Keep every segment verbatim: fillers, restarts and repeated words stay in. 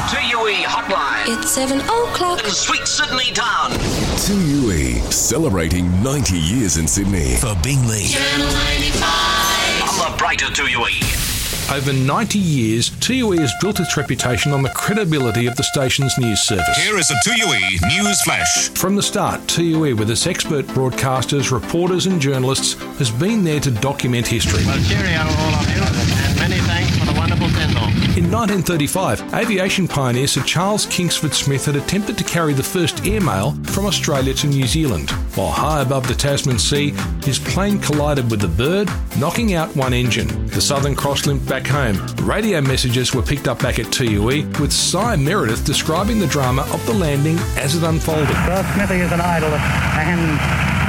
T U E Hotline. It's seven o'clock. In sweet Sydney town. T U E, celebrating ninety years in Sydney. For Bingley. Channel ninety-five. On the brighter T U E. Over ninety years, T U E has built its reputation on the credibility of the station's news service. Here is a T U E News Flash. From the start, T U E, with its expert broadcasters, reporters and journalists, has been there to document history. Well, cheerio all of you, and many thanks for the wonderful send-off. In nineteen thirty-five, aviation pioneer Sir Charles Kingsford Smith had attempted to carry the first airmail from Australia to New Zealand. While high above the Tasman Sea, his plane collided with the bird, knocking out one engine. The Southern Cross limped back home. Radio messages were picked up back at T U E, with Cy Meredith describing the drama of the landing as it unfolded. Well, Smithy is an idol, and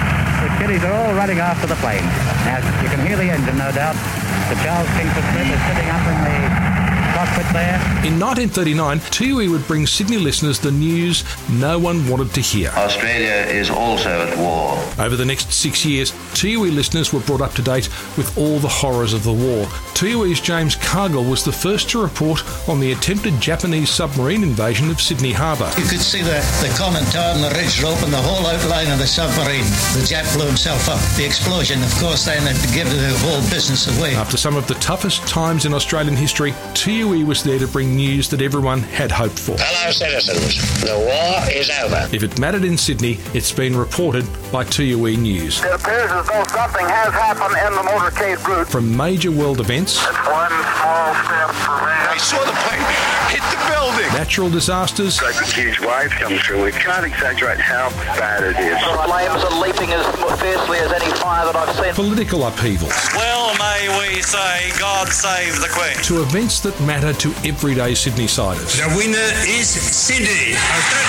the kiddies are all running after the plane. Now, you can hear the engine, no doubt. The Charles Kingsford Smith is sitting up in the cockpit there. In nineteen thirty-nine, T U E would bring Sydney listeners the news no one wanted to hear. Australia is also at war. Over the next six years, T U E listeners were brought up to date with all the horrors of the war. T U E's James Cargill was the first to report on the attempted Japanese submarine invasion of Sydney Harbour. You could see the, the conning tower and the ridge rope and the whole outline of the submarine. The jet blew himself up. The explosion, of course, then had to give the whole business away. After some of the toughest times in Australian history, T U E was there to bring news that everyone had hoped for. Hello, citizens. The war is over. If it mattered in Sydney, it's been reported by T U E News. It appears as though something has happened in the motorcade route. From major world events, it's one small step for man. I saw the plane hit the building. Natural disasters, like huge waves come through. We can't exaggerate how bad it is. The flames are leaping as fiercely as any fire that I've seen. Political upheaval. Well, may we say, God save the Queen. To events that matter to everyday Sydney-siders. The winner is Sydney.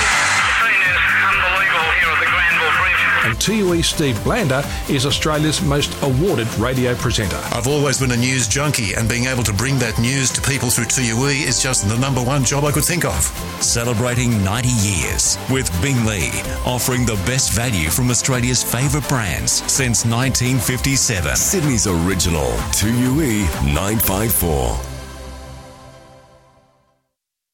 And T U E Steve Blander is Australia's most awarded radio presenter. I've always been a news junkie, and being able to bring that news to people through T U E is just the number one job I could think of. Celebrating ninety years with Bingley, offering the best value from Australia's favourite brands since nineteen fifty-seven. Sydney's original T U E nine five four.